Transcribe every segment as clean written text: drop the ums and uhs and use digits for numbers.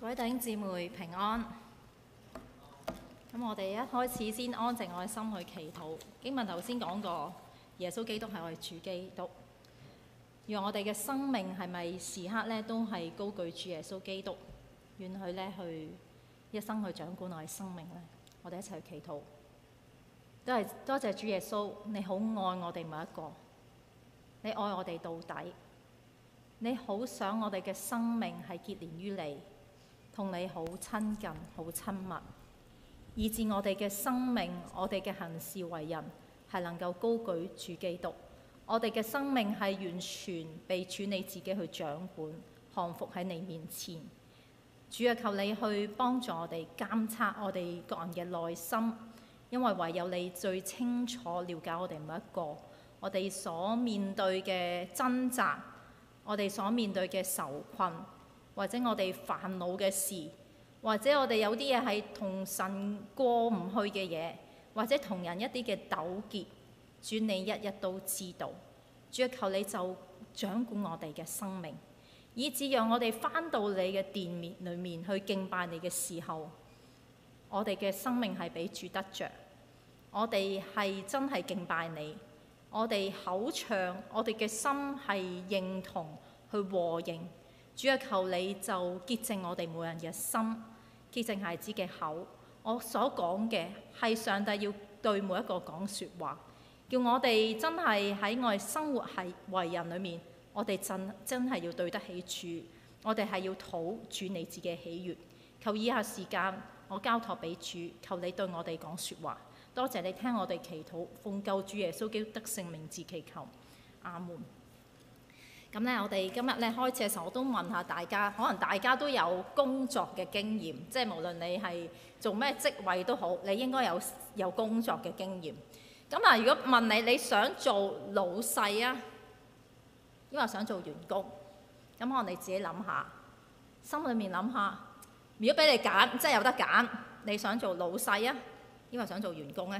各位弟兄姊妹平安。咁我哋一開始先安靜我嘅心去祈禱。經文頭先講過，耶穌基督係我哋主基督。讓我哋嘅生命係咪時刻咧都係高舉住耶穌基督，願佢咧去一生去掌管我哋生命咧。我哋一齊去祈禱。多謝主耶穌，你好愛我哋每一個，你愛我哋到底，你好想我哋嘅生命係結連於你，同你好親近、好親密，以致我哋嘅生命、我哋嘅行事為人係能夠高舉主基督。我哋嘅生命係完全被主你自己去掌管，降服喺你面前。主啊，求你去幫助我哋監察我哋個人嘅內心，因為唯有你最清楚了解我哋每一個，我哋所面對嘅掙扎，我哋所面對嘅愁困，或者我哋煩惱嘅事，或者我哋有啲嘢係同神過唔去嘅嘢，或者同人一啲嘅糾結，主你一一都知道。主啊，求你就掌管我哋嘅生命，以致讓我哋返到你嘅殿面裏面去敬拜你嘅時候，我哋嘅生命係俾主得着，我哋係真係敬拜你，我哋口唱，我哋嘅心係認同去和應。主啊，求你就潔淨我哋每人嘅心，潔淨孩子嘅口。我所講嘅係上帝要對每一個講說話，叫我哋真係喺我哋生活係為人裏面，我哋真係要對得起主，我哋係要討主你自己嘅喜悅。求以下時間我交託俾主，求你對我哋講說話。多謝你聽我哋祈禱，奉救主耶穌基督得勝名字祈求，阿門。咁咧，我哋今日咧開始嘅時候，我都問下大家，可能大家都有工作嘅經驗，即係無論你係做咩職位都好，你應該有工作嘅經驗。咁啊，如果問你，你想做老細啊，抑或想做員工？咁可能你自己諗下，心裏面諗下，如果俾你揀，即係有得揀，你想做老細啊，抑或想做員工咧？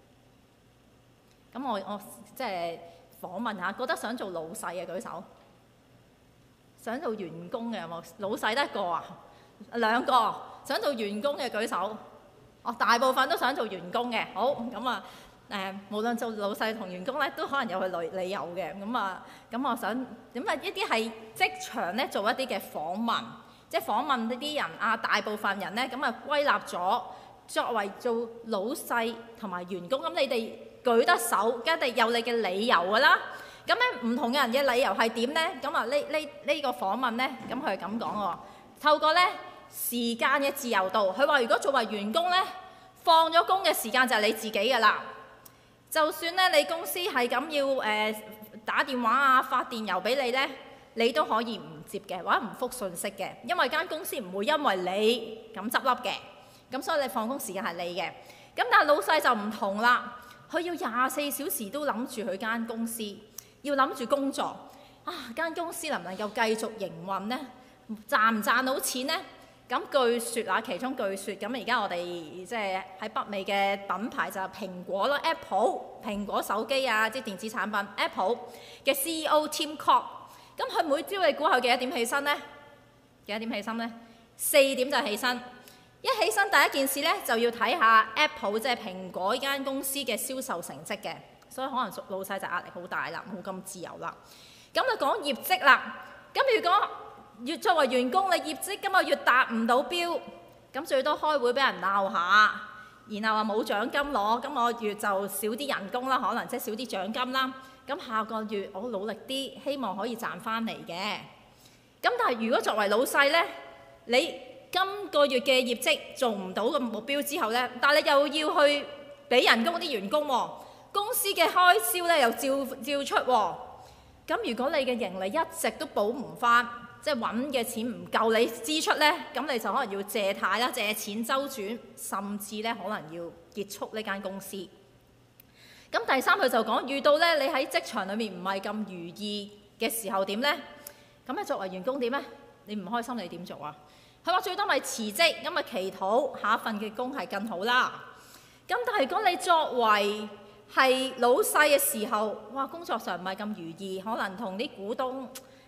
咁我即係訪問下，覺得想做老細嘅舉手。想做員工嘅有冇？老細得一個啊？兩個。想做員工嘅舉手。大部分都想做員工嘅。好，咁啊無論做老細同員工咧，都可能有佢理由嘅。咁我想咁啊，一啲係職場咧做一啲嘅訪問，即係訪問呢啲人啊。大部分人咧咁啊歸納咗作為做老細同埋員工，咁你哋舉得手，一定有你嘅理由㗎啦。咁咧唔同嘅人嘅理由係點咧？咁啊呢個訪問咧，咁佢係咁講喎。透過咧時間嘅自由度，佢話如果作為員工咧，放咗工嘅時間就係你自己㗎啦。就算咧你公司係咁要打電話啊、發電郵俾你咧，你都可以唔接嘅，或者唔覆信息嘅，因為間公司唔會因為你咁執笠嘅。咁所以你放工時間係你嘅。咁但係老細就唔同啦，佢要24小時都諗住佢間公司。要諗住工作啊，間公司能唔能夠繼續營運呢？賺唔賺到錢呢？咁據說啊，其中據說咁而家我哋即係喺北美嘅品牌就係蘋果啦 ，Apple 蘋果手機啊，即係電子產品 Apple 嘅 CEO Tim Cook， 咁佢每朝你估佢幾多點起身呢？幾多點起身呢？4點就起身。一起身第一件事呢，就要睇下 Apple 即係蘋果呢間公司嘅銷售成績嘅。所以可能老細就壓力好大啦，冇咁自由啦。咁就講業績啦。咁如果作為員工，你業績今個月達唔到標，咁最多開會俾人鬧下，然後話冇獎金攞，今個月就少啲人工啦，可能即係少啲獎金啦。咁下個月我努力啲，希望可以賺翻嚟嘅。咁但係如果作為老細呢，你今個月嘅業績做唔到個目標之後呢，但係你又要去俾人工啲員工喎。公司嘅開銷咧又照出喎。咁如果你嘅盈利一直都補唔翻，即係揾嘅錢唔夠你支出咧，咁你就可能要借貸啦，借錢周轉，甚至咧可能要結束呢間公司。咁第三佢就講，遇到咧你喺職場裏面唔係咁如意嘅時候點咧？咁你作為員工點咧？你唔開心你點做啊？佢話最多咪辭職，咁咪祈禱下一份嘅工係更好啦。咁但係如果你作為係老細嘅時候，哇！工作上唔係咁如意，可能同啲股東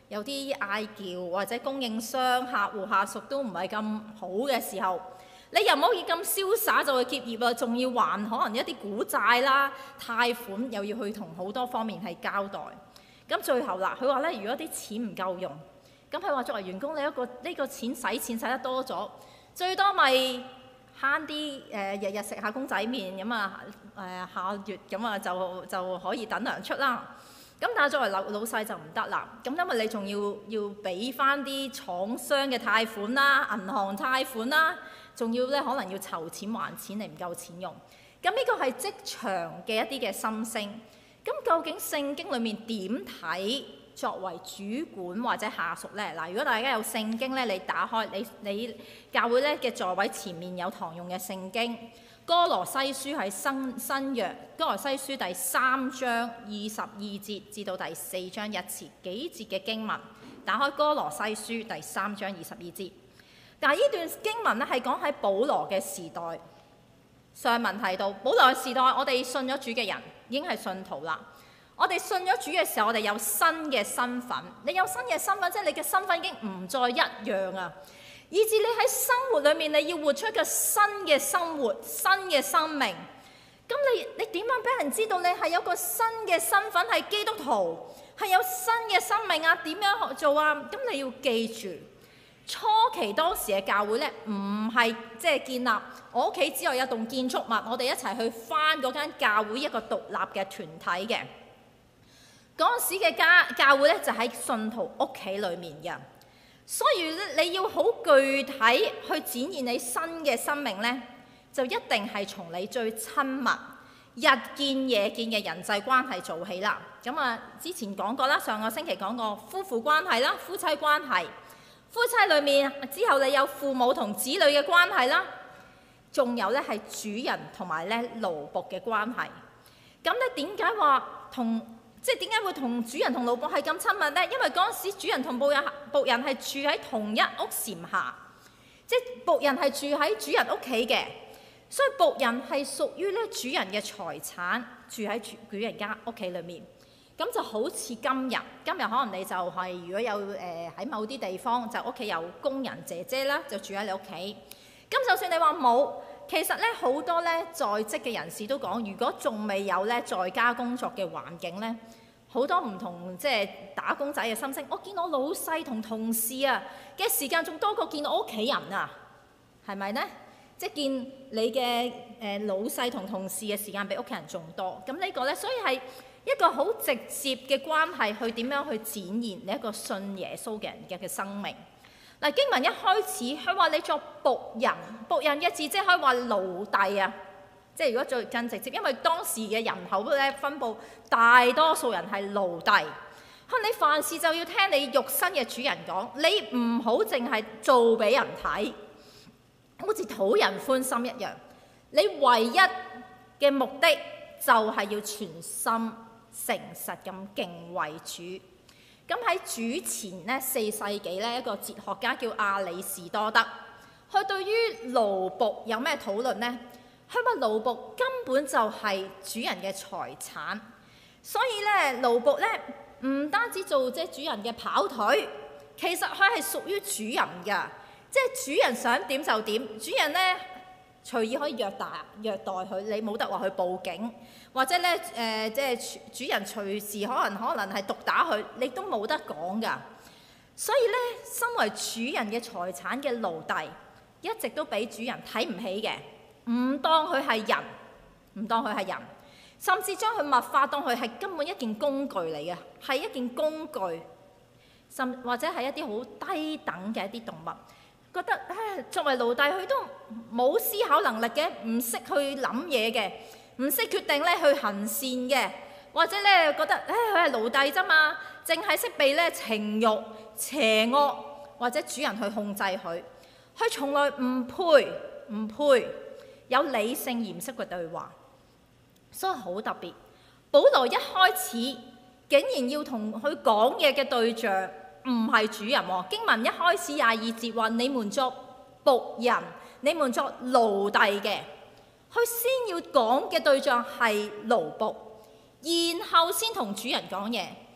有啲嗌交或者供應商、客戶、下屬都唔係咁好嘅時候，你又唔可以咁瀟灑就去結業啊，仲要還可能一啲股債啦、貸款，又要去同好多方面係交代。咁最後啦，佢話咧，如果啲錢唔夠用，咁佢話作為員工，你呢個錢使得多咗，最多咪慳啲日日食下公仔麵咁啊，下月咁啊就可以等糧出啦。咁但係作為老細就唔得啦，咁因為你仲要俾翻啲廠商嘅貸款啦、銀行貸款啦，仲要咧可能要籌錢還錢，你唔夠錢用。咁呢個係職場嘅一啲嘅心聲。咁究竟聖經裡面點睇作為主管或者下屬呢？嗱，如果大家有聖經咧，你打開你教會咧嘅座位前面有堂用嘅聖經。歌羅西書係新約，歌羅西書第3章22節至到第4章1節幾節嘅經文，打開歌羅西書第3章22節。但係呢段經文咧係講喺保羅嘅時代。上文提到保羅嘅時代，我哋信咗主嘅人已經係信徒啦。我哋信咗主嘅時候，我哋有新嘅身份。你有新嘅身份，即係你嘅身份已經唔再一樣啊！以至你喺生活裏面，你要活出一個新嘅生活、新嘅生命。咁你點樣俾人知道你係有個新嘅身份，係基督徒，係有新嘅生命啊？點樣做啊？咁你要記住，初期當時嘅教會咧，唔係即係建立我屋企之外有棟建築物，我哋一齊去返嗰間教會一個獨立嘅團體嘅。嗰陣時嘅教會咧，就喺信徒屋企裏面嘅。所以咧，你要好具體去展現你新嘅生命咧，就一定係從你最親密、日見夜見嘅人際關係做起啦。咁啊，之前講過啦，上個星期講過夫婦關係啦、夫妻關係。夫妻裏面之後，你有父母同子女嘅關係啦，仲有咧係主人同埋咧奴僕嘅關係。咁咧點解話點解會同主人同奴僕係咁親密呢？因為嗰陣時主人同僕人係住喺同一屋檐下，即係僕人係住喺主人屋企嘅，所以僕人係屬於咧主人嘅財產，住喺主人家屋企裏面。咁就好似今日可能你就係如果有喺某啲地方就屋企有工人姐姐啦，就住喺你屋企。咁就算你話冇，其實咧好多咧在職嘅人士都講，如果仲未有咧在家工作嘅環境咧，好多唔同即係打工仔嘅心聲。我見我老細同同事啊嘅時間仲多過見我屋企人啊，係咪呢？即係見你嘅老細同同事嘅時間比屋企人仲多。咁呢個咧，所以係一個好直接嘅關係，去點樣去展現你一個信耶穌嘅人嘅生命。嗱，經文一開始佢話你作僕人，僕人嘅字即係可以話奴隸啊。即係如果最更直接，因為當時嘅人口咧分佈，大多數人係奴隸。你凡事就要聽你肉身嘅主人講，你唔好淨係做俾人睇，好似討人歡心一樣。你唯一嘅目的就係要全心誠實咁敬畏主。咁喺主前咧4世紀咧，一個哲學家叫亞里士多德，佢對於奴僕有咩討論呢？佢話奴僕根本就係主人嘅財產，所以咧奴僕咧唔單止做即係主人嘅跑腿，其實佢係屬於主人㗎，即係主人想點就點，主人咧隨意可以虐待佢，你冇得話去報警，或者咧即係主人隨時可能係毒打佢，你都冇得講㗎。所以咧，身為主人嘅財產嘅奴隸，一直都俾主人睇唔起嘅。唔當佢係人，甚至將佢物化當佢係根本一件工具嚟嘅，係一件工具，或者係一啲好低等嘅一啲動物，覺得作為奴隸佢都冇思考能力嘅，唔識去諗嘢嘅，唔識決定咧去行善嘅，或者咧覺得佢係奴隸啫嘛，淨係識被咧情慾、邪惡或者主人去控制佢，佢從來唔配有理性嚴肅嘅對話，所以好特別。保羅一開始竟然要同佢講嘢嘅對象唔係主人喎。經文一開始22節話：你們作僕人，你們作奴隸嘅。佢先要講嘅對象係奴僕，然後先同主人講嘢。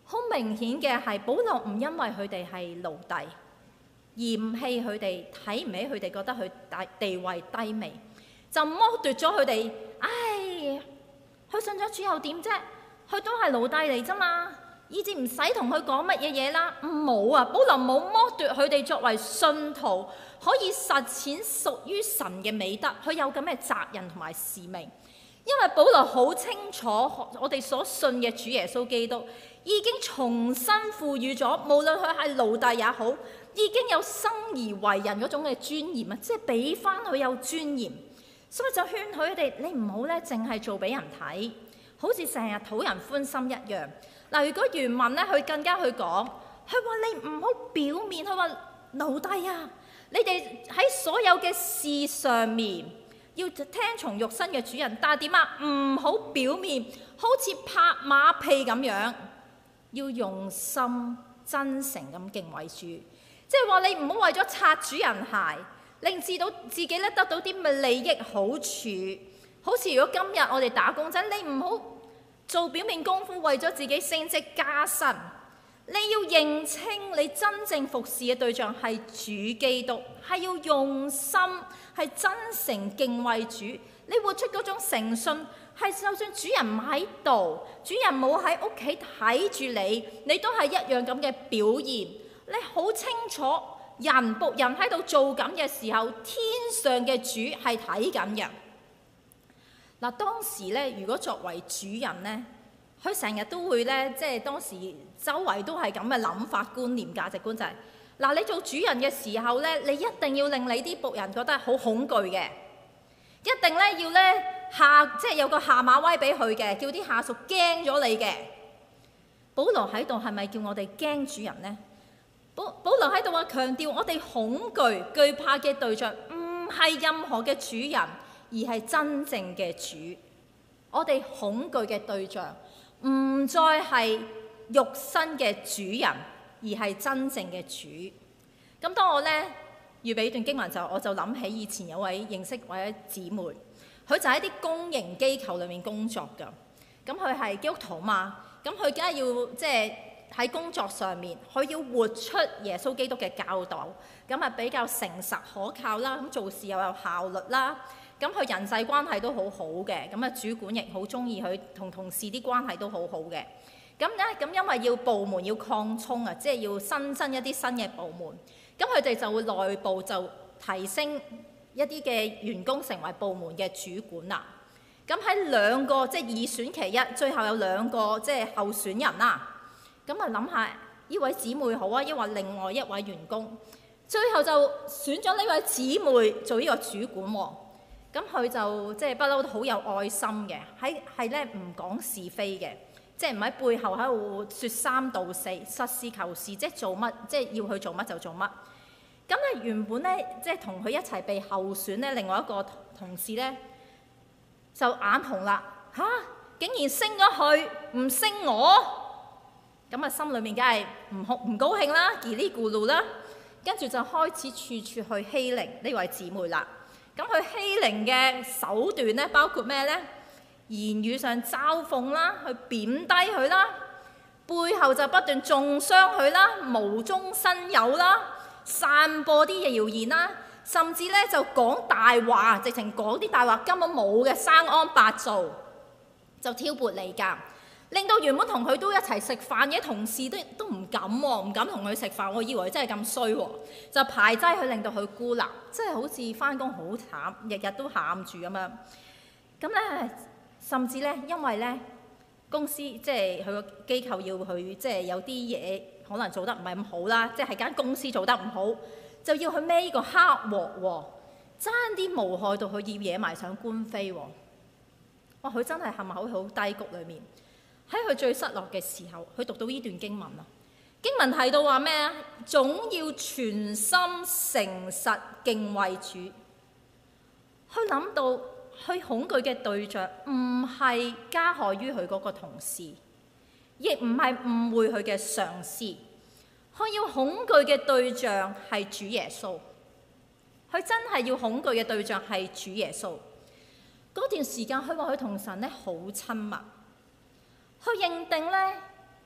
好明顯嘅係，保羅唔因為佢哋係奴隸，嫌棄佢哋，睇唔起佢哋，覺得佢地位低微，就剝奪咗佢哋。唉，佢信咗主又點啫？佢都係奴隸嚟啫嘛，以至唔使同佢講乜嘢嘢啦。冇啊，保羅冇剝奪佢哋作為信徒可以實踐屬於神嘅美德，佢有咁嘅責任同埋使命。因為保羅好清楚，我哋所信嘅主耶穌基督已經重新賦予咗，無論佢係奴隸也好，已經有生而為人嗰種嘅尊嚴啊，即係俾翻佢有尊嚴。所以就勸佢哋，你唔好咧，淨係做俾人睇，好似成日討人歡心一樣。嗱，如果原文咧，佢更加去講，佢話你唔好表面，佢話奴隸啊，你哋喺所有嘅事上面，要聽從肉身嘅主人，但係點啊？唔好表面，好似拍馬屁咁樣，要用心真誠咁敬畏主。即係話你唔好為咗擦主人鞋，令至到自己咧得到啲咩利益好處。好似如果今日我哋打工仔，你唔好做表面功夫，為咗自己升職加薪。你要認清你真正服侍嘅對象係主基督，係要用心，係真誠敬畏主。你活出嗰種誠信，係就算主人唔喺度，主人冇喺屋企睇住你，你都係一樣咁嘅表現。你好清楚，人僕人喺度做緊嘅時候，天上嘅主係睇緊嘅。嗱，當時咧，如果作為主人咧，佢成日都會咧，即係當時周圍都係咁嘅諗法、觀念、價值觀，就係嗱，你做主人嘅時候咧，你一定要令你啲僕人覺得好恐懼嘅，一定咧要咧即係有個下馬威俾佢嘅，叫啲下屬驚咗你嘅。保羅喺度係咪叫我哋驚主人呢？保羅喺度話強調我哋恐懼、懼怕嘅對象唔係任何嘅主人，而係真正嘅主。我哋恐懼嘅對象唔再係肉身嘅主人，而係真正嘅主。咁當我咧預備呢段經文就，我就諗起以前有位認識位姊妹，佢就喺啲公營機構裏面工作㗎。咁佢係基督徒嘛，咁佢梗係要即係喺工作上面，佢要活出耶穌基督嘅教導，咁啊比較誠實可靠啦，咁做事又有效率啦。咁佢人際關係都好好嘅，咁啊主管亦好中意佢，同同事啲關係都好好嘅。咁因為要部門要擴充啊，即係要新增一啲新嘅部門，咁佢哋就會內部就提升一啲嘅員工成為部門嘅主管啦。咁喺兩個即係二選其一，最後有兩個即係候選人啦。咁啊諗下呢位姊妹好啊，抑或另外一位員工，最後就選咗呢位姊妹做呢個主管喎。咁佢就即係不嬲都好有愛心嘅，係咧唔講是非嘅，即係唔喺背後喺度説三道四，實事求是，即係做乜即係要去做乜就做乜。咁咧原本咧即係同佢一齊被候選咧，另外一個同事咧就眼紅啦，嚇竟然升咗佢，唔升我，咁啊心裏面梗係唔高興啦，嘰哩咕嚕啦，跟住就開始處處去欺凌呢位姊妹啦。咁佢欺凌嘅手段咧，包括咩咧？言語上嘲諷啦，去貶低佢啦，背後就不斷中傷佢啦，無中生有啦，散播啲謠言啦，甚至咧就講大話，直情講啲大話根本冇嘅，生安白造，就挑撥離間，令到原本同佢都一齊食飯嘅同事都唔敢喎，唔敢同佢食飯。我以為真係咁衰喎，就排擠佢，令到佢孤立，即係好似返工好慘，日日都喊住咁樣。咁咧，甚至咧，因為咧公司即係佢個機構要去，即係有啲嘢可能做得唔係咁好啦，即係間公司做得唔好，就要去孭呢個黑鑊喎，爭啲無害到佢要惹埋上官非喎。哇！佢真係陷喺好低谷裏面。喺佢最失落嘅時候，佢讀到呢段經文啦。經文提到話咩啊？總要全心誠實敬畏主。佢諗到，佢恐懼嘅對象唔係加害於佢嗰個同事，亦唔係誤會佢嘅上司。佢要恐懼嘅對象係主耶穌。佢真係要恐懼嘅對象係主耶穌。嗰段時間，佢話佢同神咧好親密。佢認定咧，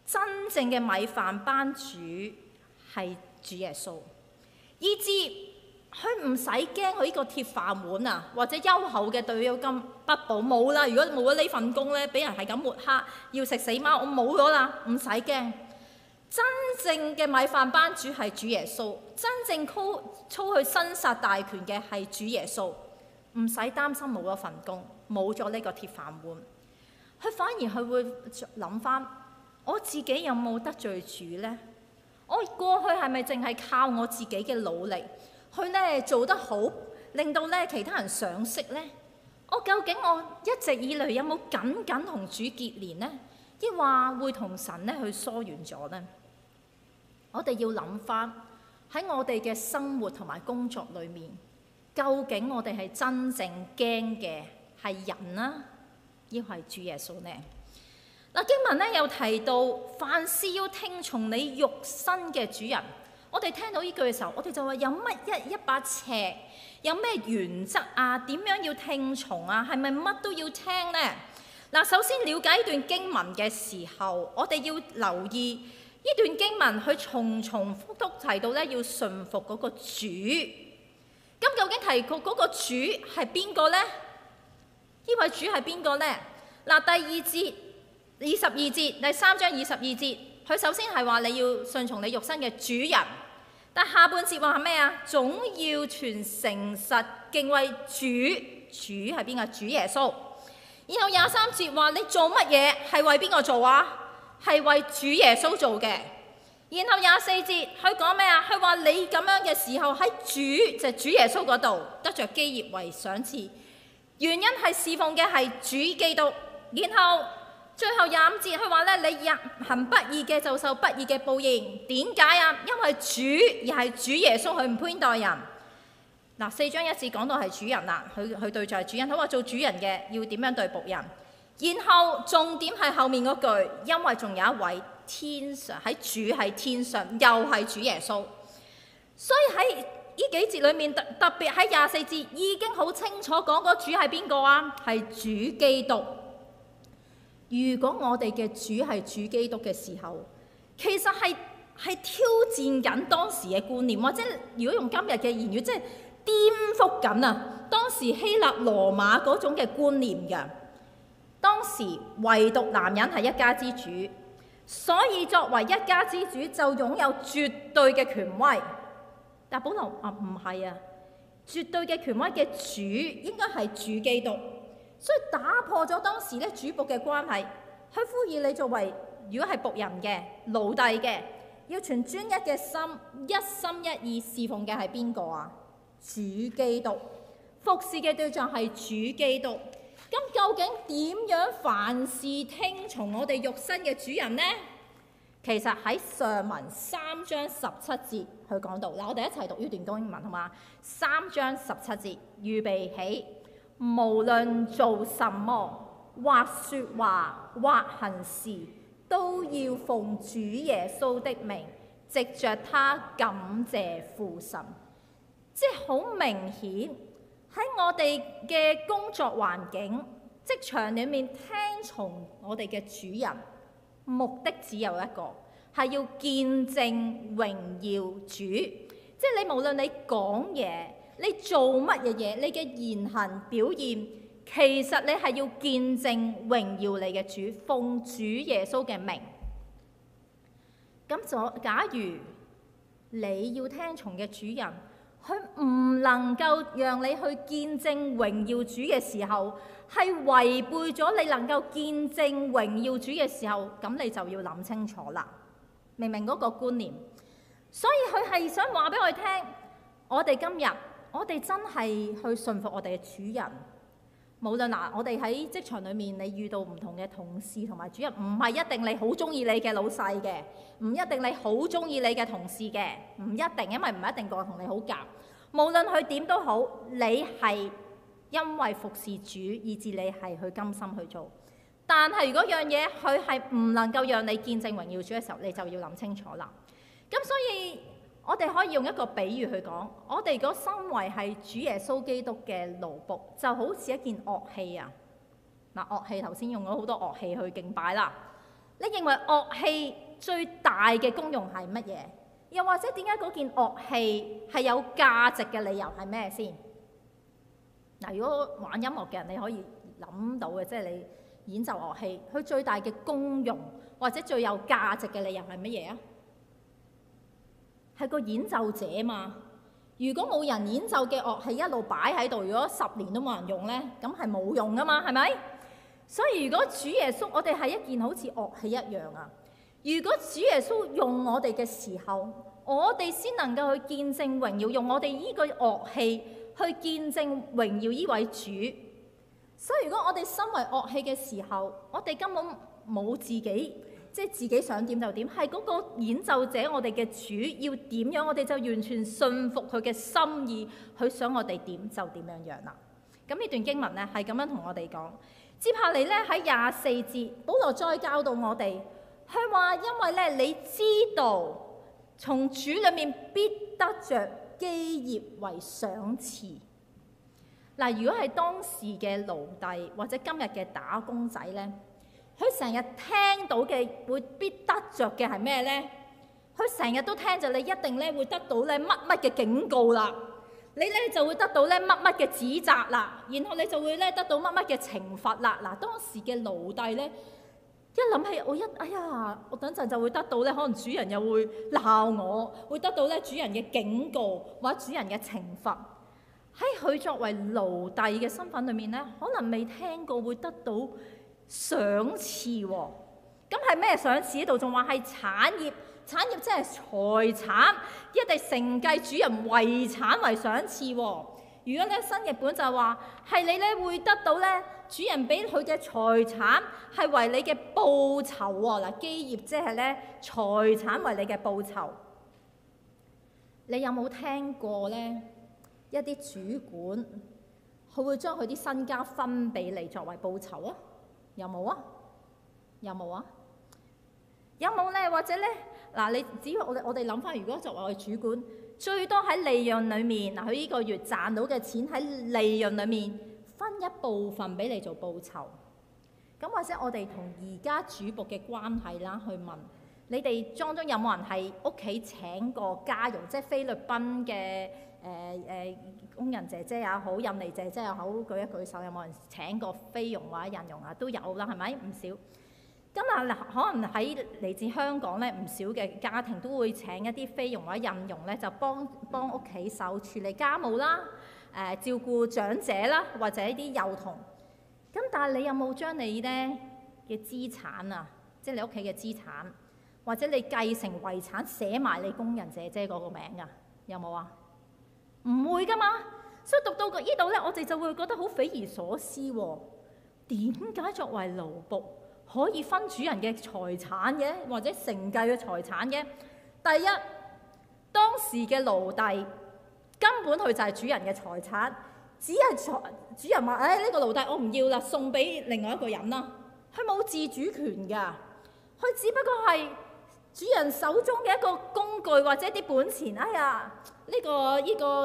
真正嘅米飯班主係主耶穌，以致佢唔使驚佢呢個鐵飯碗啊，或者優厚嘅退休金不保冇啦。如果冇咗呢份工咧，俾人係咁抹黑，要食死貓，我冇咗啦，唔使驚。真正嘅米飯班主係主耶穌，真正操佢生殺大權嘅係主耶穌，唔使擔心冇咗份工，冇咗呢個鐵飯碗。佢反而佢會諗翻，我自己有冇得罪主呢？我過去係咪淨係靠我自己嘅努力去咧做得好，令到咧其他人賞識呢？我究竟我一直以嚟有冇緊緊同主結連呢？抑或會同神咧去疏遠咗呢？我哋要諗翻喺我哋嘅生活同埋工作裏面，究竟我哋係真正驚嘅係人啦，抑或係主耶穌呢？嗱，經文咧有提到，凡事要聽從你肉身嘅主人。我哋聽到呢句嘅時候，我哋就話有乜一把尺，有咩原則啊？點樣要聽從啊？係咪乜都要聽呢？嗱，首先了解呢段經文嘅時候，我哋要留意呢段經文佢重複都提到咧要順服嗰個主。咁究竟提及嗰個主係邊個呢？呢位主係邊個呢？嗱，第二節。22節，第3章22節，佢首先係話你要順從你肉身嘅主人，但下半節話係咩啊？總要全誠實敬畏主，主係邊個？主耶穌。然後23節話你做乜嘢係為邊個做啊？係為主耶穌做嘅。然後24節佢講咩啊？佢話你咁樣嘅時候喺主就係主耶穌嗰度得着基業為賞賜，原因係侍奉嘅係主基督。然後最後25節佢話咧，你行不義嘅就受不義嘅報應。點解啊？因為主又係主耶穌，佢唔偏待人。嗱，4章1節講到係主人啦，佢對象係主人，佢話做主人嘅要點樣對僕人。然後重點係後面嗰句，因為仲有一位天上喺主喺天上，又係主耶穌。所以喺呢幾節裏面，特別喺24節已經好清楚講嗰主係邊個啊？係主基督。如果我哋嘅主係主基督嘅時候，其實係挑戰緊當時嘅觀念，或者如果用今日嘅言語，即係顛覆緊啊當時希臘羅馬嗰種嘅觀念嘅。當時唯獨男人係一家之主，所以作為一家之主就擁有絕對嘅權威。但保羅話唔係啊，絕對嘅權威嘅主應該係主基督。所以打破咗當時咧主僕嘅關係，去呼籲你作為如果係僕人嘅奴隸嘅，要全專一嘅心，一心一意侍奉嘅係邊個啊？主基督。服侍嘅對象係主基督。咁究竟點樣凡事聽從我哋肉身嘅主人呢？其實喺上文3章17節佢講到，嗱，我哋一齊讀呢段經文好嘛？3章17節，預備起。無論做什麼，或說話，或行事，都要奉主耶穌的名，藉着他感謝父神。即係好明顯喺我哋嘅工作環境、職場裏面聽從我哋嘅主人，目的只有一個，係要見證榮耀主。即係你無論你講嘢，你做乜嘢嘢，你嘅言行表現，其實你係要見證榮耀你嘅主，奉主耶穌嘅名。咁假如你要聽從嘅主人，佢唔能夠讓你去見證榮耀主嘅時候，係違背咗你能夠見證榮耀主嘅時候，咁你就要諗清楚啦。明明嗰個觀念，所以佢係想話俾我哋聽，我哋今日。我哋真係去順服我哋嘅主人，無論我哋喺職場裏面，你遇到唔同嘅同事同埋主人，唔係一定你好中意你嘅老細嘅，唔一定你好中意你嘅同事嘅，唔一定，因為唔一定個個同你好夾。無論佢點都好，你係因為服侍主，以致你係去甘心去做。但係如果樣嘢佢係唔能夠讓你見證榮耀主嘅時候，你就要諗清楚啦。咁所以，我哋可以用一個比喻去講，我哋嗰身為係主耶穌基督嘅奴僕，就好似一件樂器啊！嗱，樂器頭先用咗好多樂器去敬拜啦。 你認為樂器最大嘅功用係乜嘢？又或者點解嗰件樂器係有價值嘅理由係咩先？嗱，如果玩音樂嘅人，你可以諗到嘅，即係你演奏樂器，佢最大嘅功用或者最有價值嘅理由係乜嘢啊？係個演奏者嘛。如果冇人演奏嘅樂器一路擺喺度，如果10年都冇人用呢，咁係冇用噶嘛，係咪？所以如果主耶穌，我哋係一件好似樂器一樣啊。如果主耶穌用我哋嘅時候，我哋先能夠去見證榮耀，用我哋呢個樂器去見證榮耀呢位主。所以如果我哋身為樂器嘅時候，我哋根本冇自己。即係自己想點就點，係嗰個演奏者，我哋嘅主要點樣，我哋就完全信服佢嘅心意，佢想我哋點就點樣樣啦。咁呢段經文咧係咁樣同我哋講。接下嚟咧喺24節，保羅再教導我哋，佢話因為咧你知道，從主裏面必得着基業為賞賜。嗱，如果係當時嘅奴隸或者今日嘅打工仔咧，佢成日聽到嘅會必得着嘅係咩呢？佢成日都聽就你一定咧會得到咧乜乜嘅警告啦，你咧就會得到咧乜乜嘅指責啦，然後你就會咧得到乜乜嘅懲罰啦。嗱，當時嘅奴隸咧一諗起哎呀，我等陣就會得到咧，可能主人又會鬧我，會得到咧主人嘅警告或者主人嘅懲罰。喺佢作為奴隸嘅身份裏面咧，可能未聽過會得到賞賜喎。咁係咩賞賜？呢度仲話係產業，產業即係財產，一定承繼主人遺產為賞賜喎。如果咧新譯本就話係你咧會得到咧主人俾佢嘅財產係為你嘅報酬喎。嗱，基業即係咧財產為你嘅報酬。你有冇聽過咧一啲主管佢會將佢啲身家分俾你作為報酬啊？有冇啊？有冇啊？有冇咧？或者咧嗱，你只要我哋諗翻，如果作為我哋主管，最多喺利潤裡面嗱，佢呢個月賺到嘅錢喺利潤裡面分一部分俾你做報酬。咁或者我哋同而家主僕嘅關係啦，去問你哋當中有冇人係屋企請過家傭，即係菲律賓嘅工人姐姐也好，印尼姐姐也好，舉一舉手，有冇人請過菲傭或者印傭啊？都有啦，係咪？唔少。咁啊，可能喺嚟自香港咧，唔少嘅家庭都會請一啲菲傭或者印傭咧，就幫屋企手處理家務啦，照顧長者啦，或者啲幼童。咁但係你有冇將你咧嘅資產啊，即係你屋企嘅資產，或者你繼承遺產寫埋你工人姐姐嗰個名啊？有冇啊？唔會噶嘛。所以讀到呢度咧，我哋就會覺得好匪夷所思喎。點解作為奴僕可以分主人嘅財產嘅，或者承繼嘅財產嘅？第一，當時嘅奴隸根本佢就係主人嘅財產，只係主人話：呢個奴隸我唔要啦，送俾另外一個人啦。佢冇自主權㗎，佢只不過係主人手中嘅一個工具或者啲本錢。哎呀，呢個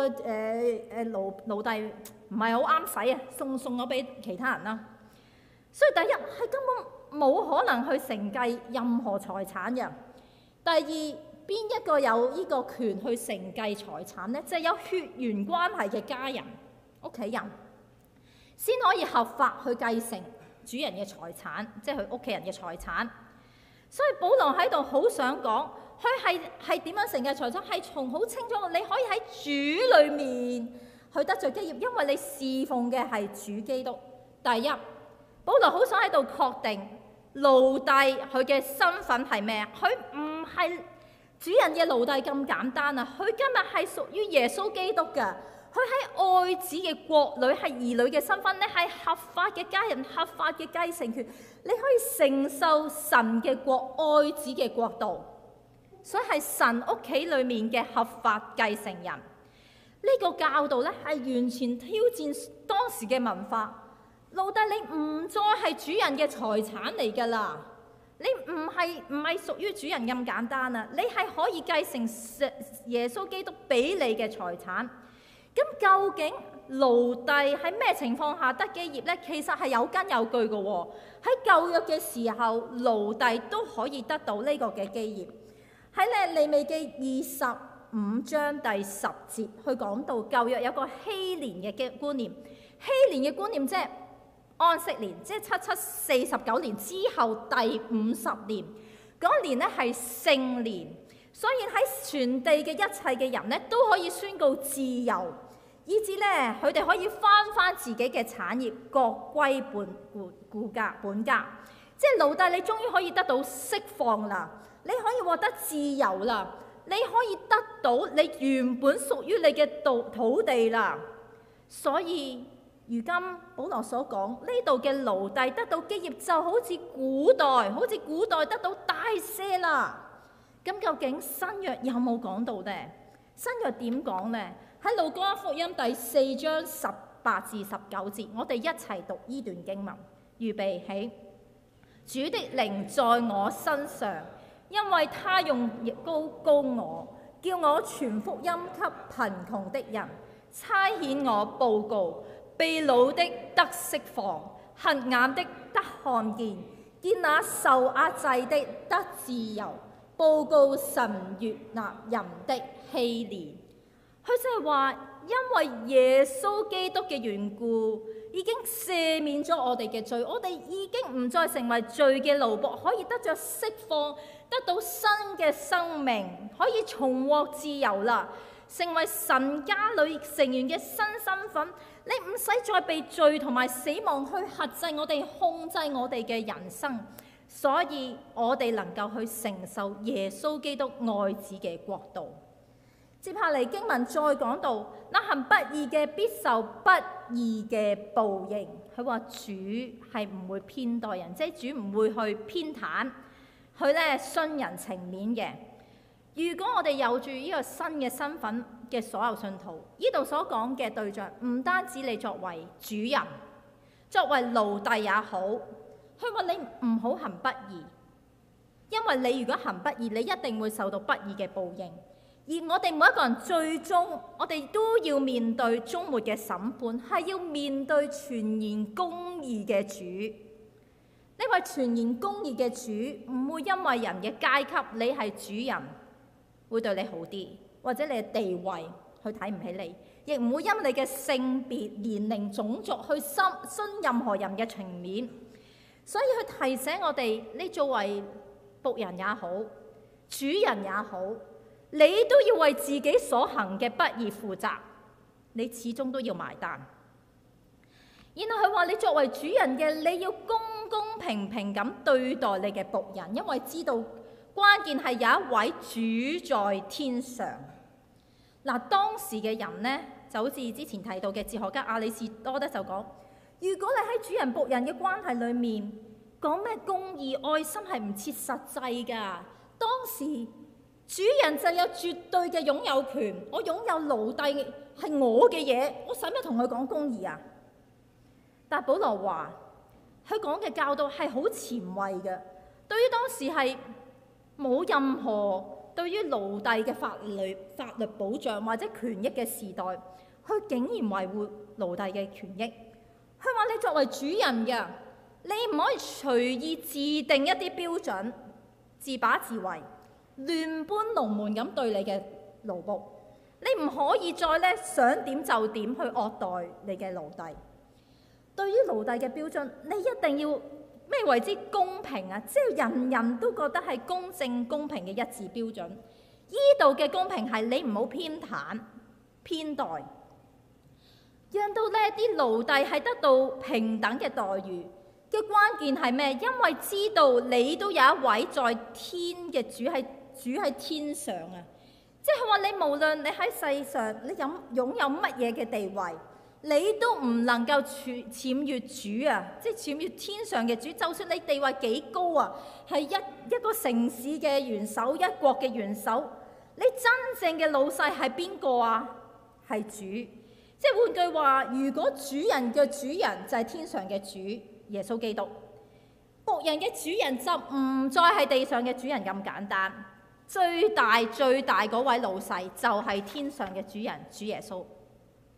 奴隸唔係好啱使啊，送咗俾其他人啦。所以第一係根本冇可能去承繼任何財產嘅。第二，邊一個有呢個權去承繼財產呢？就係有血緣關係嘅家人、屋企人先可以合法去繼承主人嘅財產，即係佢屋企人嘅財產。所以保羅喺度好想講，佢係點樣承繼財產？係從好清楚，你可以喺主裏面去得着基業，因為你侍奉嘅係主基督。第一，保羅好想喺度確定奴隸佢嘅身份係咩啊？佢唔係主人嘅奴隸咁簡單啊！佢今日係屬於耶穌基督㗎。佢喺愛子嘅國裏係兒女嘅身份咧，係合法嘅家人、合法嘅繼承權。你可以承受神嘅國、愛子嘅國度，所以係神屋企裏面嘅合法繼承人。呢個教導咧係完全挑戰當時嘅文化。奴隸你唔再係主人嘅財產嚟㗎啦，你唔係屬於主人咁簡單啊！你係可以繼承耶穌基督俾你嘅財產。 咁究竟奴隸喺咩情況下得基業呢？其實係有根有據嘅喎。喺舊約嘅時候，奴隸都可以得到呢個嘅基業。喺利未記25章第10節，去講到舊約有個禧年嘅觀念。禧年嘅觀念即係安息年，即係749年之後第50年嗰年呢係聖年，所以喺全地嘅一切嘅人呢都可以宣告自由，以至呢佢哋可以翻自己嘅產業，各歸本家。即係奴隸，你終於可以得到釋放啦，你可以獲得自由啦，你可以得到你原本屬於你嘅土地啦。所以如今保羅所講呢度嘅奴隸得到基業，就好似古代得到大赦啦。咁究竟新約有冇講到呢？新約點講呢？喺路加福音第4章18至19節，我哋一齊讀呢段經文。預備起，主的靈在我身上，因為他用膏我，叫我傳福音給貧窮的人，差遣我報告被擄的得釋放，瞎眼的得看見，見那受壓制的得自由，報告神悅納人的禧年。佢就係話，因為耶穌基督嘅緣故，已經赦免咗我哋嘅罪，我哋已經唔再成為罪嘅奴僕，可以得着釋放，得到新嘅生命，可以重獲自由啦，成為神家裏成員嘅新身份。你唔使再被罪同埋死亡去轄制我哋，控制我哋嘅人生，所以我哋能夠去承受耶穌基督愛子嘅國度。接下嚟經文再講到，那行不義嘅必受不義嘅報應。佢話主係唔會偏待人，即係主唔會去偏袒，佢咧徇人情面嘅。如果我哋有住呢個新嘅身份嘅所有信徒，呢度所講嘅對象唔單止你作為主人，作為奴隸也好，佢話你唔好行不義，因為你如果行不義，你一定會受到不義嘅報應。而我哋每一個人最終，我哋都要面對終末嘅審判，係要面對全然公義嘅主。呢位全然公義嘅主唔會因為人嘅階級，你係主人會對你好啲，或者你嘅地位去睇唔起你，亦唔會因你嘅性別、年齡、種族去徇任何人嘅情面。所以佢提醒我哋，你作為僕人也好，主人也好，你都要為自己所行嘅不義負責，你始終都要埋單。然後佢話你作為主人嘅，你要公公平平咁對待你嘅僕人，因為知道關鍵係有一位主在天上。嗱，當時嘅人呢，就好似之前提到嘅哲學家亞里士多德就講，如果你喺主人僕人嘅關係裏面講咩公義愛心係唔切實際㗎。當時主人就有絕對嘅擁有權，我擁有奴隸係我嘅嘢，我使乜同佢講公義啊？但保羅話佢講嘅教導係好前衛嘅，對於當時係冇任何對於奴隸嘅法律保障或者權益嘅時代，佢竟然維護奴隸嘅權益。佢話你作為主人嘅，你唔可以隨意自定一啲標準，自把自為，亂搬龍門咁對你嘅奴僕，你唔可以再咧想點就點去惡待你嘅奴隸。對於奴隸嘅標準，你一定要咩為之公平啊？即係人人都覺得係公正公平嘅一致標準。呢度嘅公平係你唔好偏袒偏待，讓到呢啲奴隸係得到平等嘅待遇。嘅關鍵係咩？因為知道你都有一位在天嘅主喺天上啊！即係話你無論你喺世上你擁有乜嘢嘅地位，你都唔能夠僭越主啊！即係僭越天上嘅主，就算你地位幾高啊，係一個城市嘅元首，一國嘅元首，你真正嘅老細係邊個啊？係主。即係換句話，如果主人嘅主人就係天上嘅主耶穌基督，僕人嘅主人就唔再係地上嘅主人咁簡單。最大嗰位老細就係天上嘅主人主耶穌。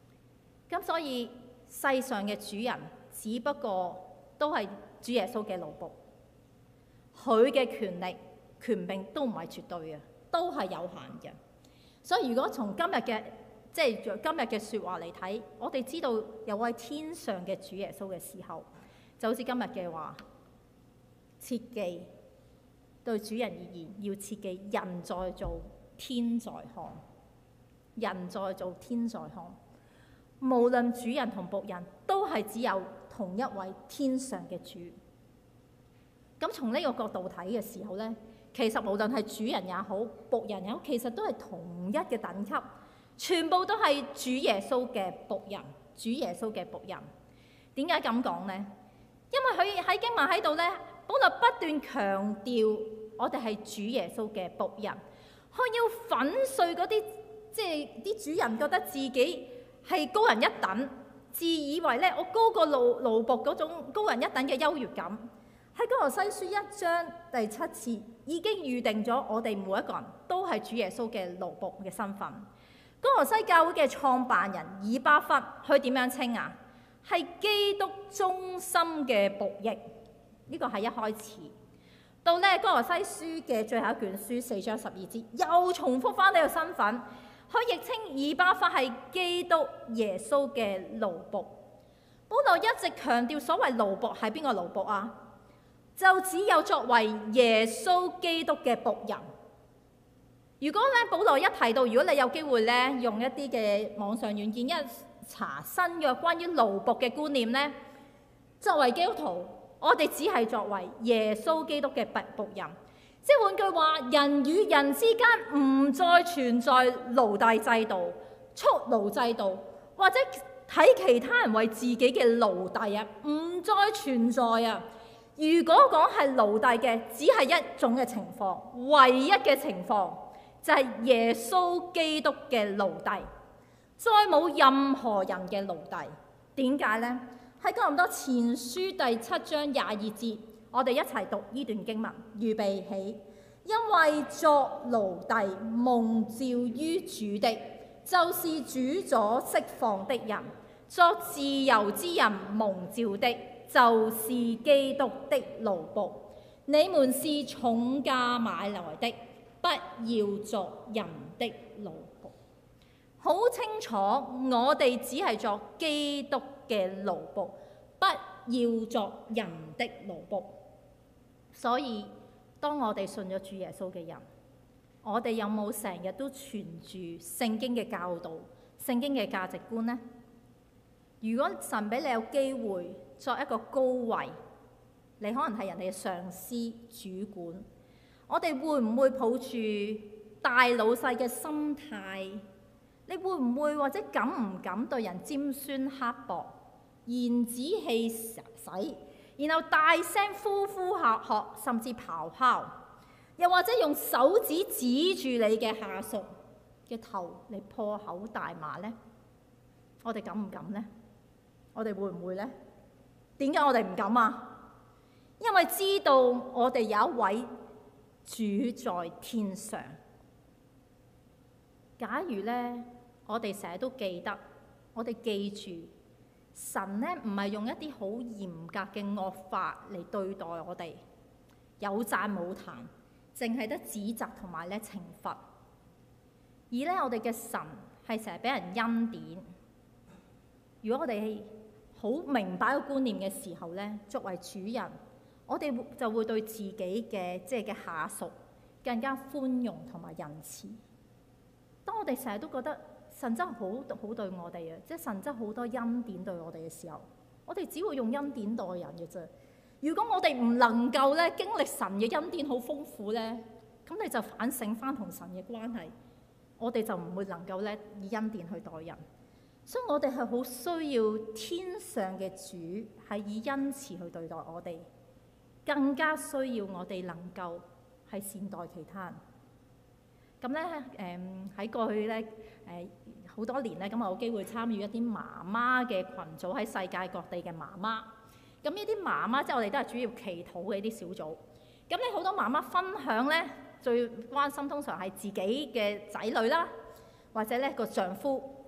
咁所以世上嘅主人只不過都係主耶穌嘅奴僕，佢嘅權力權柄都唔係絕對嘅，都係有限嘅。所以如果從今日嘅説話嚟睇，我哋知道有位天上嘅主耶穌嘅時候，就好似今日嘅話，切記對主人而言要切記人在做天在看，人在做天在看。無論主人同僕人都係只有同一位天上嘅主。咁從呢個角度睇嘅時候呢，其實無論係主人也好，僕人也好，其實都係同一嘅等級，全部都係主耶穌嘅僕人，主耶穌嘅僕人。點解咁講呢？因為佢喺經文喺度呢，保羅不斷強調我哋係主耶穌嘅僕人，佢要粉碎嗰啲即係啲主人覺得自己係高人一等，自以為咧我高過奴僕嗰種高人一等嘅優越感。喺哥羅西書1章第7節已經預定咗我哋每一個人都係主耶穌嘅奴僕嘅身份。哥羅西教會嘅創辦人以巴弗，佢點樣稱啊？係基督忠心嘅僕役。呢個係一開始。到咧哥羅西書嘅最後一卷書4章12節，又重複翻呢個身份。佢亦稱以巴弗係基督耶穌嘅奴僕。保羅一直強調所謂奴僕係邊個奴僕啊？就只有作為耶穌基督嘅僕人。如果咧保羅一提到，如果你有機會咧用一啲嘅網上軟件一查新約關於奴僕嘅觀念咧，作為基督徒，我哋只係作為耶穌基督嘅僕人。即係換句話，人與人之間唔再存在奴隸制度、蓄奴制度，或者睇其他人為自己嘅奴隸啊，唔再存在啊。如果講係奴隸嘅，只係一種嘅情況，唯一嘅情況就係耶穌基督嘅奴隸，再冇任何人嘅奴隸。點解呢？喺哥林多前書第7章22節。我哋一齊讀呢段經文，預備起。因為作奴隸蒙召於主的，就是主所釋放的人；作自由之人蒙召的，就是基督的奴僕。你們是重價買來的，不要作人的奴僕。好清楚，我哋只係作基督嘅奴僕，不要作人的奴僕。所以，當我哋信咗主耶穌嘅人，我哋有冇成日都存住聖經嘅教導、聖經嘅價值觀呢？如果神俾你有機會作一個高位，你可能係人哋嘅上司、主管，我哋會唔會抱住大老細嘅心態？你會唔會或者敢唔敢對人尖酸刻薄、言子氣使？然後大聲呼呼喝喝，甚至咆哮，又或者用手指指住你嘅下屬嘅頭嚟破口大罵呢？我哋敢唔敢呢？我哋會唔會呢？點解我哋唔敢啊？因為知道我哋有一位主在天上。假如呢，我哋成日都記得，我哋記住。神呢唔係用一啲好嚴格嘅惡法嚟對待我哋，有讚冇彈，淨係得指責同埋咧懲罰。而咧我哋嘅神係成日俾人恩典。如果我哋好明白個觀念嘅時候咧，作為主人，我哋就會對自己嘅嘅下屬更加寬容同埋仁慈。當我哋成日都覺得神真係好對我哋啊！即係神真係好多恩典對我哋嘅時候，我哋只會用恩典待人嘅啫。如果我哋唔能夠咧經歷神嘅恩典好豐富咧，咁你就反省翻同神嘅關係，我哋就唔會能夠咧以恩典去待人。所以我哋係好需要天上嘅主係以恩慈去對待我哋，更加需要我哋能夠係善待其他人。咁咧喺過去咧好多年咧，咁我有機會參與一啲媽媽嘅群組，喺世界各地嘅媽媽。咁呢啲媽媽即係我哋都係主要祈禱嘅一啲小組。咁咧好多媽媽分享咧，最關心通常係自己嘅仔女啦，或者咧個丈夫。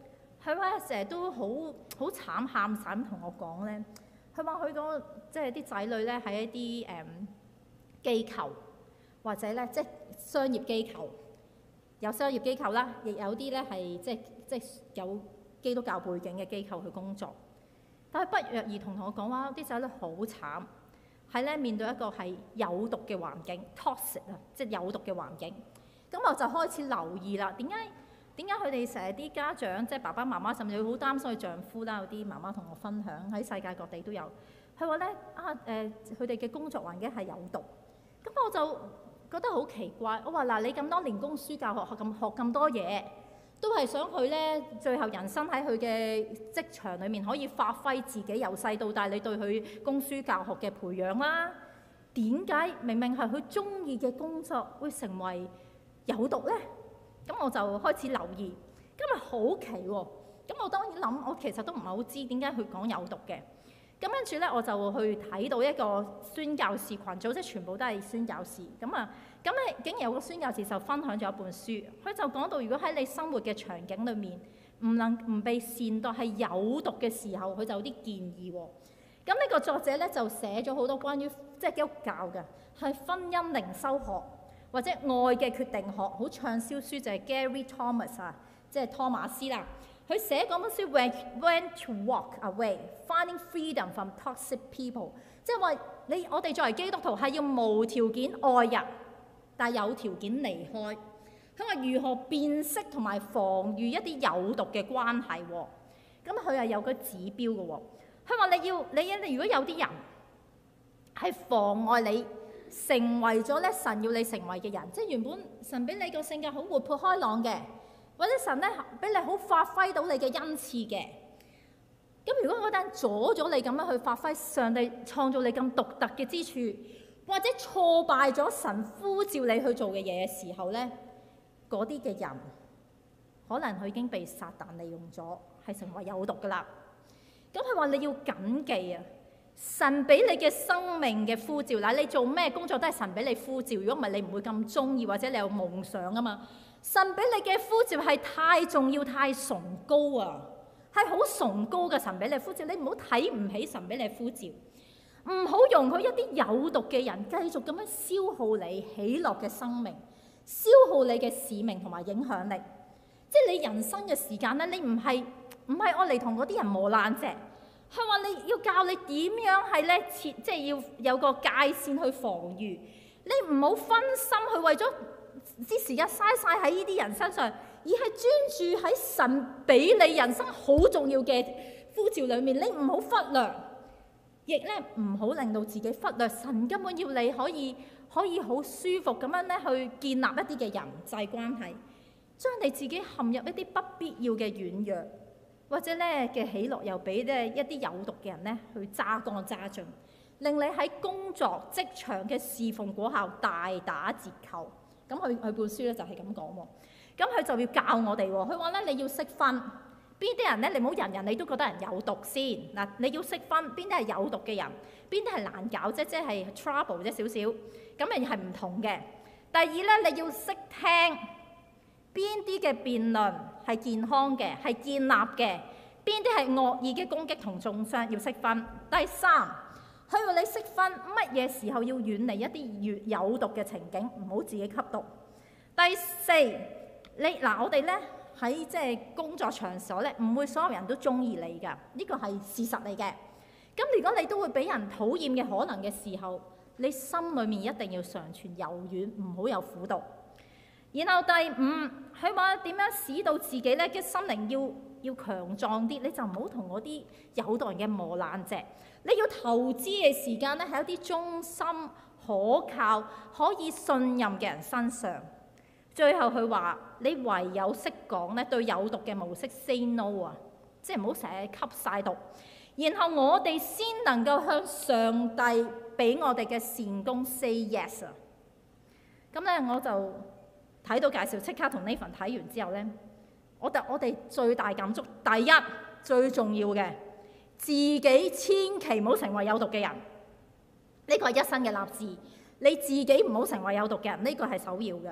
佢話成日都好慘喊曬咁同我講咧，佢話佢個即係啲仔女咧喺一啲機構或者咧即係商業機構，有商業機構啦，亦有啲咧係即係有基督教背景嘅機構去工作。但係不約而同我講話，啲仔女好慘，係咧面對一個係有毒嘅環境 ，toxic 啊，即係有毒嘅環境。咁我就開始留意啦，點解佢哋成日啲家長即係爸爸媽媽，甚至好擔心佢丈夫啦，有啲媽媽同我分享喺世界各地都有。佢話咧佢哋嘅工作環境係有毒。咁我就覺得好奇怪。我話嗱，你咁多年供書教學學咁多嘢，都係想佢咧最後人生喺佢嘅職場裏面可以發揮自己由細到大你對佢供書教學嘅培養啦。點解明明係佢中意嘅工作會成為有毒咧？咁我就開始留意，今日好奇喎。咁我當然諗，我其實都唔係好知點解佢講有毒嘅。咁跟住咧，我就去睇到一個宣教士群組，即係全部都係宣教士。咁咧竟然有個宣教士就分享咗一本書，佢就講到如果喺你生活嘅場景裏面唔被善待係有毒嘅時候，佢就有啲建議喎。咁呢個作者咧就寫咗好多關於即係基督教嘅，係婚姻靈修學或者愛嘅決定學，好暢銷書就係 Gary Thomas 啊，即係托馬斯啦。佢寫嗰本書 When to Walk Away, Finding Freedom from Toxic People， 即係話我哋作為基督徒係要無條件愛人，但係有條件離開。佢話如何辨識同埋防禦一啲有毒嘅關係喎。咁佢係有個指標嘅喎。佢話你如果有啲人係妨礙你成為咗咧神要你成為嘅人，即係原本神俾你個性格好活潑開朗嘅，或者神咧俾你好發揮到你嘅恩賜嘅。咁如果嗰單阻咗你咁樣去發揮上帝創造你咁獨特嘅之處，或者挫敗咗神呼召你去做嘅嘢嘅時候咧，嗰啲嘅人可能佢已經被撒旦利用咗，係成為有毒噶啦。咁佢話你要謹記啊，神俾你嘅生命嘅呼召，嗱，你做咩工作都係神俾你呼召，如果唔係你唔會咁中意，或者你有夢想啊嘛。神俾你嘅呼召係太重要、太崇高啊，係好崇高嘅。神俾你呼召，你唔好睇唔起神俾你呼召，唔好容許一啲有毒嘅人繼續咁樣消耗你喜樂嘅生命，消耗你嘅使命同埋影響力。即係你人生嘅時間咧，你唔係愛嚟同嗰啲人磨爛蓆。佢話你要教你點樣係咧即係要有個界線去防禦。你唔好分心去為咗啲時間嘥晒喺呢啲人身上，而係專注喺神俾你人生好重要嘅呼召裏面。你唔好忽略，亦咧唔好令到自己忽略神根本要你可以好舒服咁樣咧去建立一啲嘅人際關係，將你自己陷入一啲不必要嘅軟弱，或者咧嘅喜樂又俾咧一啲有毒嘅人咧去榨乾榨盡，令你喺工作職場嘅侍奉果效大打折扣。咁佢本書咧就係咁講喎。咁佢就要教我哋喎。佢話咧你要識分邊啲人咧，你唔好人人你都覺得人有毒先嗱。你要識分邊啲係有毒嘅人，邊啲係難搞即係 trouble 啫少少。咁你係唔同嘅。第二咧，你要識聽邊啲嘅辯論係健康嘅，係建立嘅，邊啲係惡意嘅攻擊同中傷，要識分。第三，佢話你識分乜嘢時候要遠離一啲越有毒嘅情景，唔好自己吸毒。第四，我哋咧喺即係工作場所咧，唔會所有人都中意你㗎，呢個係事實嚟嘅。咁如果你都會俾人討厭嘅可能嘅時候，你心裡面一定要常存柔軟，唔好有苦毒。然後第五，佢話點樣使到自己咧嘅心靈要強壯啲，你就唔好同嗰啲有毒人嘅磨爛蓆。你要投資嘅時間咧喺一啲忠心、可靠、可以信任嘅人身上。最後佢話你唯有識講咧對有毒嘅模式 say no 啊，即係唔好成日吸晒毒。然後我哋先能夠向上帝俾我哋嘅善功 say yes 啊。咁咧我就睇到介紹，即刻同 Nathan 睇完之後咧，我哋最大感觸，第一最重要嘅，自己千祈唔好成為有毒嘅人，呢個係一生嘅立志。你自己唔好成為有毒嘅人，呢個係首要嘅。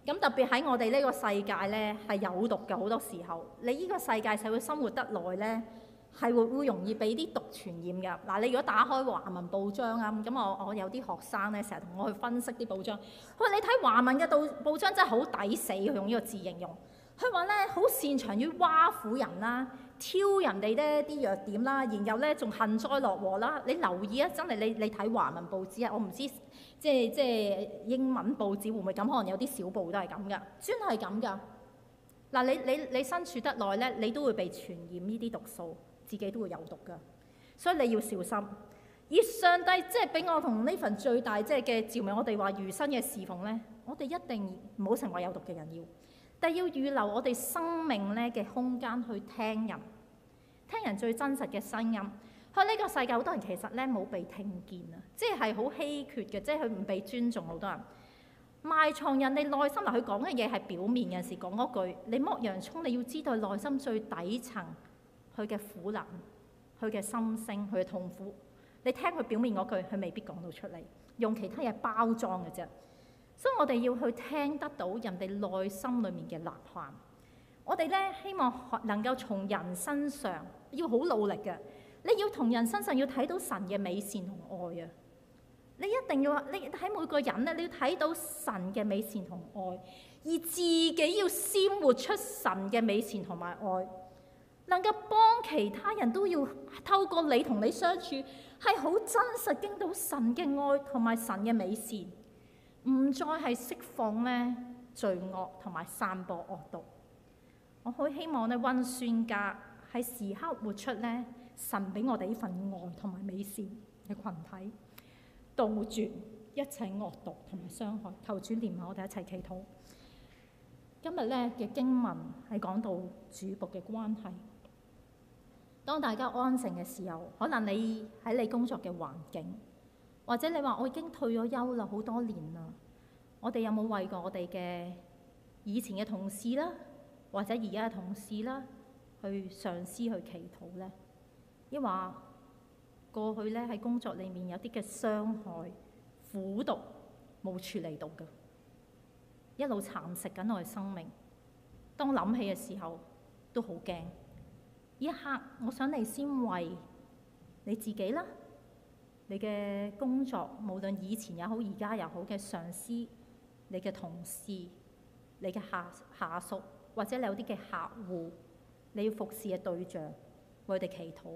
咁特別喺我哋呢個世界咧係有毒嘅，好多時候你呢個世界社會生活得耐咧，係會容易俾啲毒傳染㗎。嗱，你如果打開華文報章啊，咁我有啲學生咧成日同我去分析啲報章，佢話你睇華文嘅報章真係好抵死，佢用呢個字形容。佢話咧好擅長於挖苦人啦，挑人哋咧啲弱點啦，然後咧仲幸災樂禍啦。你留意啊，真係你睇華文報紙啊，我唔知即係英文報紙會唔會咁，可能有啲小報都係咁噶，專係咁噶。嗱，你身處得耐咧，你都會被傳染呢啲毒素，自己都會有毒噶，所以你要小心。而上帝即係俾我同呢份最大即係嘅召命，我哋話餘生嘅侍奉咧，我哋一定唔好成為有毒嘅人要。但係要預留我哋生命咧嘅空間去聽人最真實嘅聲音。喺呢個世界，好多人其實咧冇被聽見啊，即係好稀缺嘅，即係佢唔被尊重。好多人埋藏人哋內心，佢講嘅嘢係表面嘅事，講嗰句你剝洋葱，你要知道內心最底層佢嘅苦難、佢嘅心聲、佢嘅痛苦。你聽佢表面嗰句，佢未必講到出嚟，用其他嘢包裝嘅啫。所以我哋要去聽得到人哋內心裏面嘅吶喊。我哋咧希望能夠從人身上要好努力嘅，你要從人身上要睇到神嘅美善同愛啊！你一定要你喺每個人咧，你要睇到神嘅美善同愛，而自己要先活出神嘅美善同埋愛，能夠幫其他人都要透過你同你相處，係好真實經到神嘅愛同埋神嘅美善。唔再係釋放咧罪惡同埋散播惡毒。我好希望咧溫宣家係時刻活出咧神俾我哋呢份愛同埋美善嘅群體，杜絕一切惡毒同埋傷害。求主憐憫我哋一齊祈禱。今日咧嘅經文係講到主僕嘅關係。當大家安靜嘅時候，可能你喺你工作嘅環境，或者你話我已經退咗休啦，好多年啦，我哋有冇為過我哋嘅以前嘅同事啦，或者而家嘅同事啦，去嘗試去祈禱呢？抑或過去咧喺工作裡面有啲嘅傷害、苦毒冇處理到嘅，一路蠶食緊我嘅生命。當諗起嘅時候，都好驚。一刻，我想你先為你自己啦。你嘅工作，無論以前也好，而家又好嘅上司、你嘅同事、你嘅下屬，或者你有啲嘅客戶，你要服侍嘅對象，為佢哋祈禱。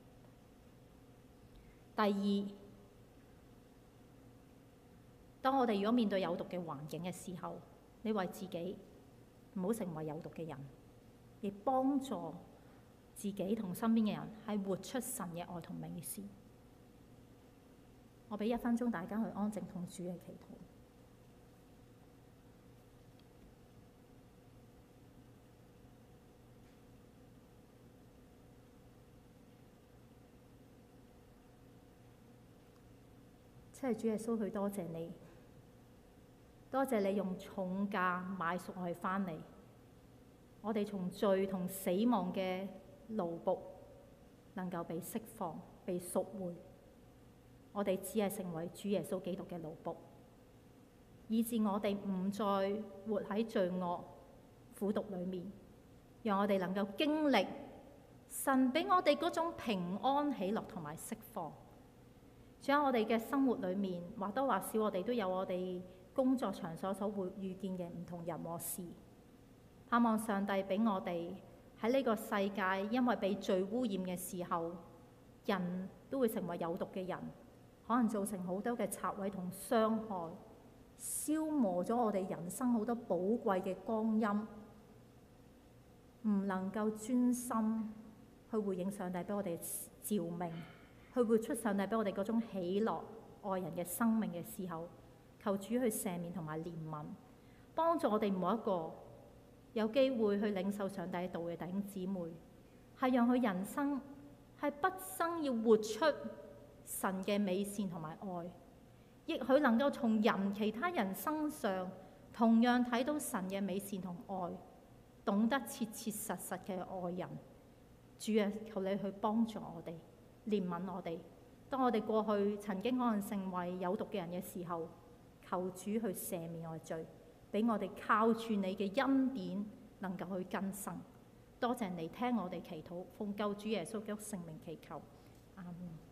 第二，當我哋如果面對有毒嘅環境嘅時候，你為自己唔好成為有毒嘅人，亦幫助自己同身邊嘅人係活出神嘅愛同美善。我俾1分鐘大家去安靜同主嘅祈禱。真係主耶穌，去多謝你，多謝你用重價買贖我哋翻嚟。我哋從罪同死亡嘅奴僕能夠被釋放、被贖回。我哋只係成為主耶穌基督嘅奴僕，以致我哋唔再活喺罪惡苦毒裏面，讓我哋能夠經歷神俾我哋嗰種平安喜樂同埋釋放。仲有我哋嘅生活裏面，或多或少我哋都有我哋工作場所所會遇見嘅唔同人和事。盼望上帝俾我哋喺呢個世界，因為被罪污染嘅時候，人都會成為有毒嘅人。可能造成好多嘅拆毀同傷害，消磨咗我哋人生好多寶貴嘅光陰，唔能夠專心去回應上帝俾我哋召命，去活出上帝俾我哋嗰種喜樂愛人嘅生命嘅時候，求主去赦免同埋憐憫，幫助我哋每一個有機會去領受上帝道嘅弟兄姊妹，係讓佢人生係畢生要活出神嘅美善同埋愛，亦佢能夠從其他人身上同樣睇到神嘅美善同愛，懂得切切實實嘅愛人。主啊，求你去幫助我哋，憐憫我哋。當我哋過去曾經可能成為有毒嘅人嘅時候，求主去赦免我哋罪， 俾我哋靠住你嘅恩典能夠去更新。多謝你聽我哋祈禱，奉救主耶穌基督聖名祈求，阿門。